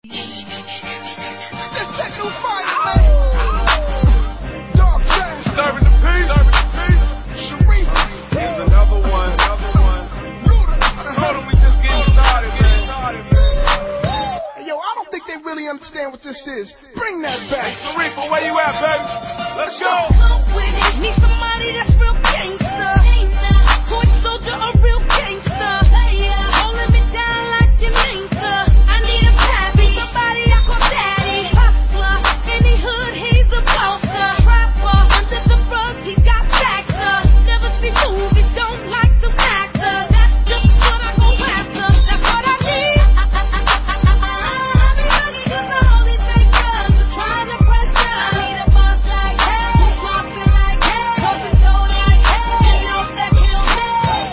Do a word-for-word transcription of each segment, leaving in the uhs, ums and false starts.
This that new fire, man. Dog Trash. Serving the peace. Serving the peace. Sharif. Here's another one. Another one. Hold on, we just getting started, man. Hey, yo, I don't think they really understand what this is. Bring that back. Hey, Sharif, where you at, baby? Let's go. Need somebody that's real gangster. Toy soldier, a real gangster. Holding me down like an anchor. I need a pappy, somebody I call daddy. Hustler, in the hood, he's a bouncer. Trapper, under the rug, he got factor. Never see movies, don't like them actors. That's just what I go after. That's what I need. I be looking cause all these fake girls are trying to press up. I need a boss like hey, who's walking like hey, hoping know like hey, you know that kills me.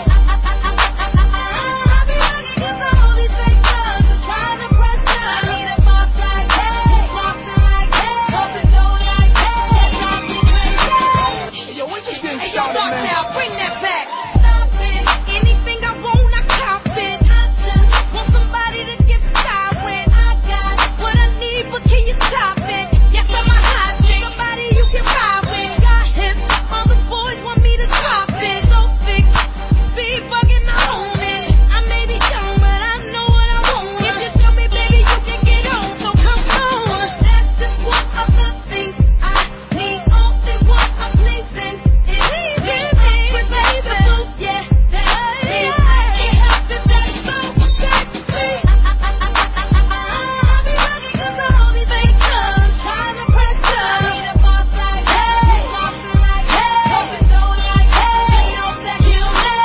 I be looking cause all these fake girls are trying to press up. I need a boss like hey, who's walking like hey, hoping know like hey, that drives me crazy. Hey, yo, we just getting Hey, yo, started, Dark man. Town, bring that back. Stop it. Anything I want, I cop it. I just want somebody to get tired with. I got what I need, but can you stop it? Yes, I'm a hot chick. Somebody you can ride with. Got hips, all the boys want me to drop it. So fix, speed bugging, I own it. I may be young, but I know what I want. If you show me, baby, you can get on. So come on. That's just one of the things I need. Only one I'm pleasing. It is baby, baby. Yeah, that's me. It happens that so sexy. I be looking cause all these fake girls trying to press up. I need a boss like hey, walking like hey, hoping know like hey, you know that kill me.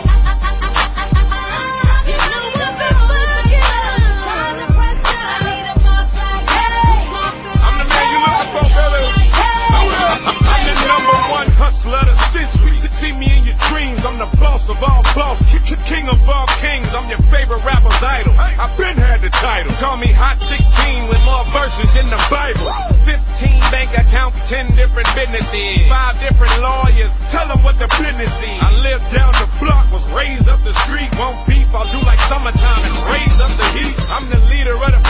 You know what the fuck is trying to press up. I need a boss like hey, walking I'm the man you looking for, baby. I'm the number one hustler of the century. See me in your dreams, I'm the boss of all boss, king of all kings. I'm your favorite rapper's idol. I've been had the title. Call me Hot sixteen with more verses than the Bible. fifteen bank accounts, ten different businesses, five different lawyers. Tell them what the business is. I lived down the block, was raised up the street. Won't beef, I'll do like summertime and raise up the heat. I'm the leader of the